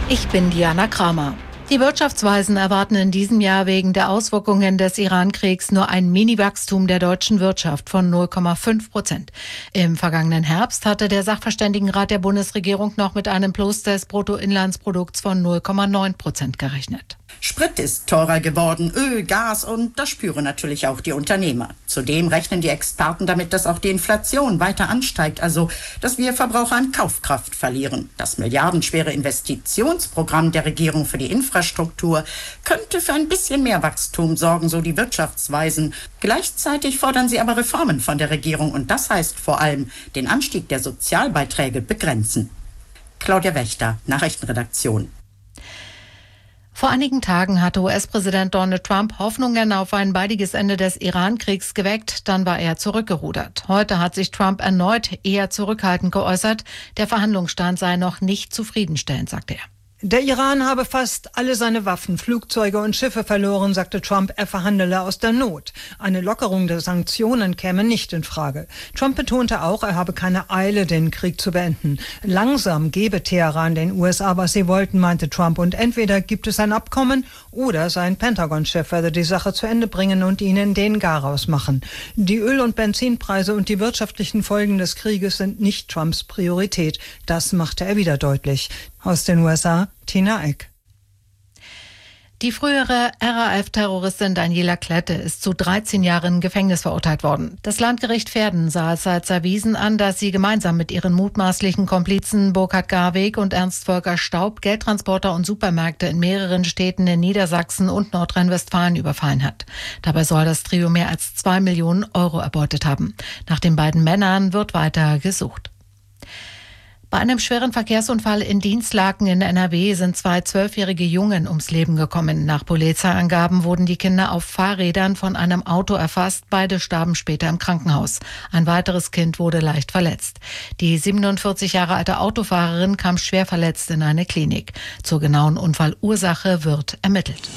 Ich bin Diana Kramer. Die Wirtschaftsweisen erwarten in diesem Jahr wegen der Auswirkungen des Iran-Kriegs nur ein Mini-Wachstum der deutschen Wirtschaft von 0,5%. Im vergangenen Herbst hatte der Sachverständigenrat der Bundesregierung noch mit einem Plus des Bruttoinlandsprodukts von 0,9% gerechnet. Sprit ist teurer geworden, Öl, Gas und das spüren natürlich auch die Unternehmer. Zudem rechnen die Experten damit, dass auch die Inflation weiter ansteigt, also dass wir Verbraucher an Kaufkraft verlieren. Das milliardenschwere Investitionsprogramm der Regierung für die Infrastruktur könnte für ein bisschen mehr Wachstum sorgen, so die Wirtschaftsweisen. Gleichzeitig fordern sie aber Reformen von der Regierung und das heißt vor allem den Anstieg der Sozialbeiträge begrenzen. Claudia Wächter, Nachrichtenredaktion. Vor einigen Tagen hatte US-Präsident Donald Trump Hoffnungen auf ein baldiges Ende des Iran-Kriegs geweckt. Dann war er zurückgerudert. Heute hat sich Trump erneut eher zurückhaltend geäußert. Der Verhandlungsstand sei noch nicht zufriedenstellend, sagte er. Der Iran habe fast alle seine Waffen, Flugzeuge und Schiffe verloren, sagte Trump, er verhandele aus der Not. Eine Lockerung der Sanktionen käme nicht in Frage. Trump betonte auch, er habe keine Eile, den Krieg zu beenden. Langsam gebe Teheran den USA, was sie wollten, meinte Trump. Und entweder gibt es ein Abkommen oder sein Pentagon-Chef werde die Sache zu Ende bringen und ihnen den Garaus machen. Die Öl- und Benzinpreise und die wirtschaftlichen Folgen des Krieges sind nicht Trumps Priorität. Das machte er wieder deutlich. Aus den USA, Tina Eck. Die frühere RAF-Terroristin Daniela Klette ist zu 13 Jahren Gefängnis verurteilt worden. Das Landgericht Verden sah es als erwiesen an, dass sie gemeinsam mit ihren mutmaßlichen Komplizen Burkhard Garweg und Ernst Volker Staub Geldtransporter und Supermärkte in mehreren Städten in Niedersachsen und Nordrhein-Westfalen überfallen hat. Dabei soll das Trio mehr als 2 Millionen Euro erbeutet haben. Nach den beiden Männern wird weiter gesucht. Bei einem schweren Verkehrsunfall in Dinslaken in NRW sind 2 12-jährige Jungen ums Leben gekommen. Nach Polizeiangaben wurden die Kinder auf Fahrrädern von einem Auto erfasst. Beide starben später im Krankenhaus. Ein weiteres Kind wurde leicht verletzt. Die 47 Jahre alte Autofahrerin kam schwer verletzt in eine Klinik. Zur genauen Unfallursache wird ermittelt.